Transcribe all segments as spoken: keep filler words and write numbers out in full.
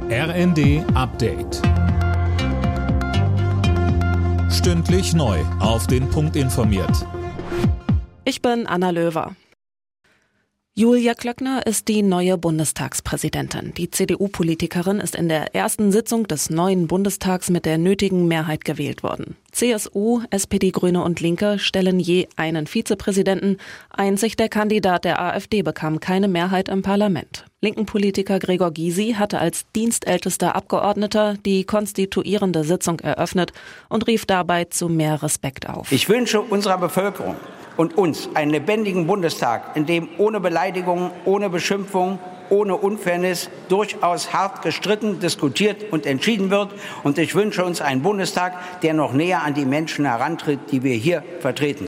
R N D Update. Stündlich neu auf den Punkt informiert. Ich bin Anna Löwer. Julia Klöckner ist die neue Bundestagspräsidentin. Die C D U-Politikerin ist in der ersten Sitzung des neuen Bundestags mit der nötigen Mehrheit gewählt worden. C S U, S P D, Grüne und Linke stellen je einen Vizepräsidenten. Einzig der Kandidat der AfD bekam keine Mehrheit im Parlament. Linken Politiker Gregor Gysi hatte als dienstältester Abgeordneter die konstituierende Sitzung eröffnet und rief dabei zu mehr Respekt auf. Ich wünsche unserer Bevölkerung und uns einen lebendigen Bundestag, in dem ohne Beleidigung, ohne Beschimpfung, ohne Unfairness durchaus hart gestritten, diskutiert und entschieden wird. Und ich wünsche uns einen Bundestag, der noch näher an die Menschen herantritt, die wir hier vertreten.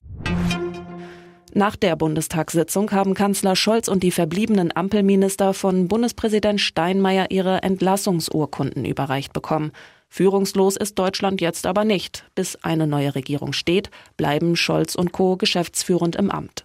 Nach der Bundestagssitzung haben Kanzler Scholz und die verbliebenen Ampelminister von Bundespräsident Steinmeier ihre Entlassungsurkunden überreicht bekommen. Führungslos ist Deutschland jetzt aber nicht. Bis eine neue Regierung steht, bleiben Scholz und Co. geschäftsführend im Amt.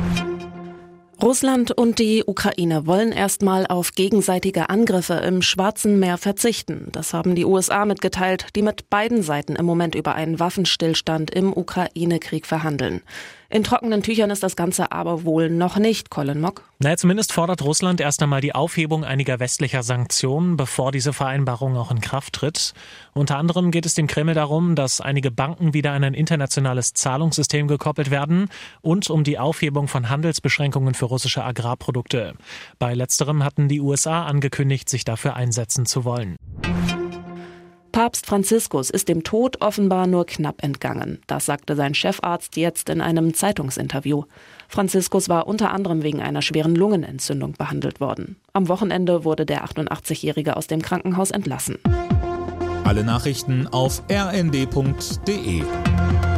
Russland und die Ukraine wollen erstmal auf gegenseitige Angriffe im Schwarzen Meer verzichten. Das haben die U S A mitgeteilt, die mit beiden Seiten im Moment über einen Waffenstillstand im Ukraine-Krieg verhandeln. In trockenen Tüchern ist das Ganze aber wohl noch nicht, Colin Mock. Naja, zumindest fordert Russland erst einmal die Aufhebung einiger westlicher Sanktionen, bevor diese Vereinbarung auch in Kraft tritt. Unter anderem geht es dem Kreml darum, dass einige Banken wieder an ein internationales Zahlungssystem gekoppelt werden und um die Aufhebung von Handelsbeschränkungen für russische Agrarprodukte. Bei letzterem hatten die U S A angekündigt, sich dafür einsetzen zu wollen. Papst Franziskus ist dem Tod offenbar nur knapp entgangen. Das sagte sein Chefarzt jetzt in einem Zeitungsinterview. Franziskus war unter anderem wegen einer schweren Lungenentzündung behandelt worden. Am Wochenende wurde der achtundachtzigjährige aus dem Krankenhaus entlassen. Alle Nachrichten auf r n d punkt d e.